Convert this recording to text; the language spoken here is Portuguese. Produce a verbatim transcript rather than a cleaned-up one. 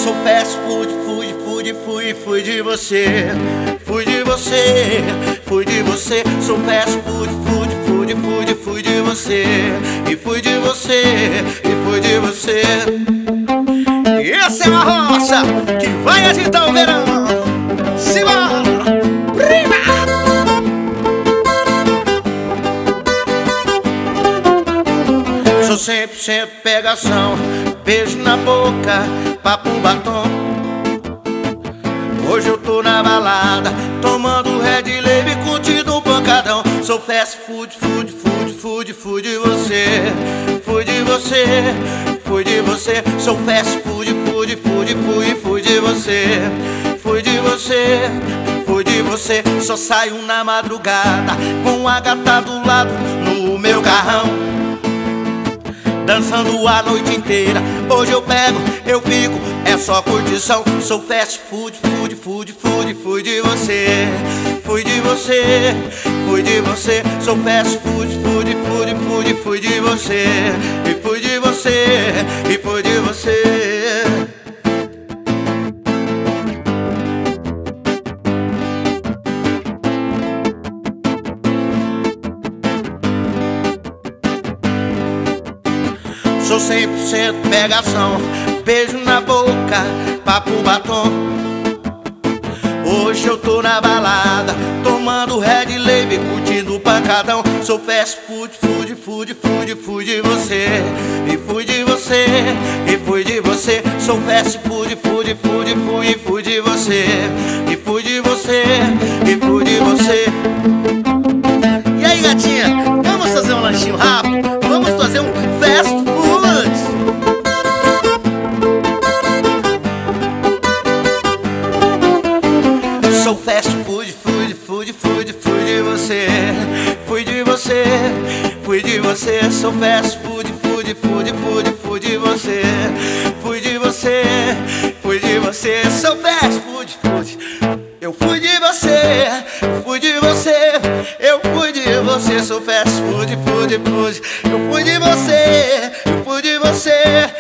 Sou fast food, fui, fui, fui, fui de você. Fui de você, fui de você. Sou fast food, fui, fui, fui, fui de você. E fui de você, e fui de você. E essa é uma roça que vai agitar o verão. Simbora! Prima! Sou cem por cento pegação, beijo na boca, papo batom. Hoje eu tô na balada, tomando Red Label, curtindo um pancadão. Sou fast food, food, food, food, food de você. Fui de você, fui de você. Sou fast food, food, food, fui, fui de você. Fui de você, fui de você. Só saio na madrugada, com a gata do lado, no meu carrão, dançando a noite inteira. Hoje eu pego, eu fico, é só curtição. Sou fast food, food, food, food, fui de você. Fui de você, fui de você. Sou fast food, food, food, food, fui de você. E fui de você, e fui de você. Sou cem por cento pegação, beijo na boca, papo batom. Hoje eu tô na balada, tomando Red Label, curtindo o pancadão. Sou fast food, food, food, food, fui de você. E fui de você, e fui de você. Sou fast food, food, food, fui, e fui de você. E fui de você, e fui de você. E aí, gatinha, vamos fazer um lanchinho rápido? Vamos fazer um fast food. Sou fast food, food, food, food, fui de você. Fui de você, fui de você. Sou fast food, food, food, food, fui de você. Fui de você, fui de você. Sou fast food, food. Eu fui de você, fui de você. Eu fui de você. Sou fast food, food, food. Eu fui de você, eu fui de você.